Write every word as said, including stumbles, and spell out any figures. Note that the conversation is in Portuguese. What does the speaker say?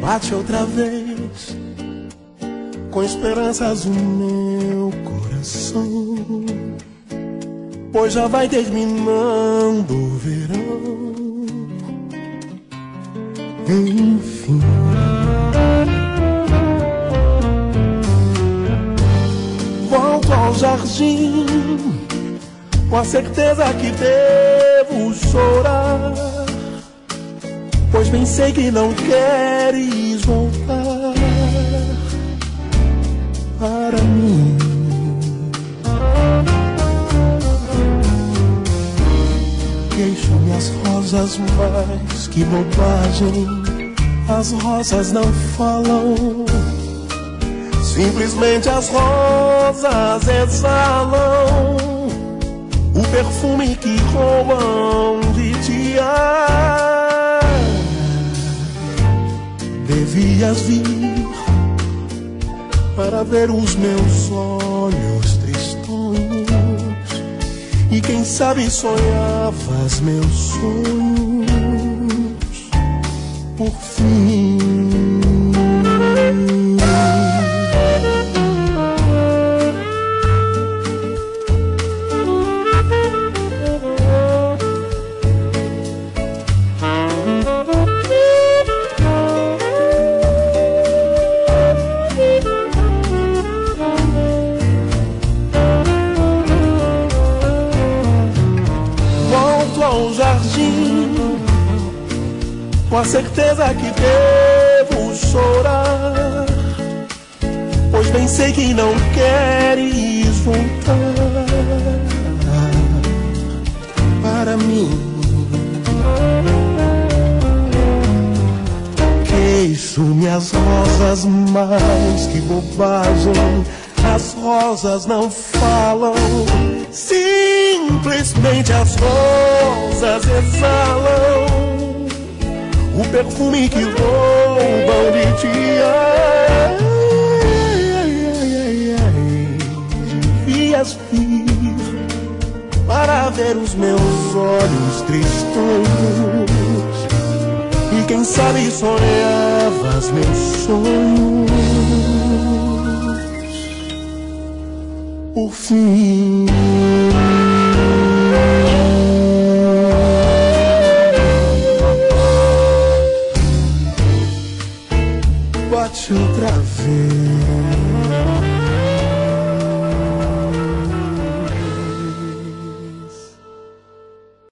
bate outra vez, com esperanças o meu coração, pois já vai terminando o verão. Enfim, volto ao jardim, com a certeza que devo chorar, pois bem sei que não queres voltar para mim. Queixo-me as rosas, mas que bobagem, as rosas não falam, simplesmente as rosas exalam o perfume que roubam de ti. Devias vir para ver os meus olhos tristonhos, e quem sabe sonhavas meus sonhos por fim. Ao jardim, com a certeza que devo chorar, pois bem sei que não queres voltar para mim. Queixo-me as rosas, mas que bobagem, as rosas não falam, simplesmente as rosas exalam o perfume que roubam de ti. Ai, ai, ai, ai, devias vir para ver os meus olhos tristonhos, e quem sabe sonhavas meus sonhos por fim. Bate outra vez.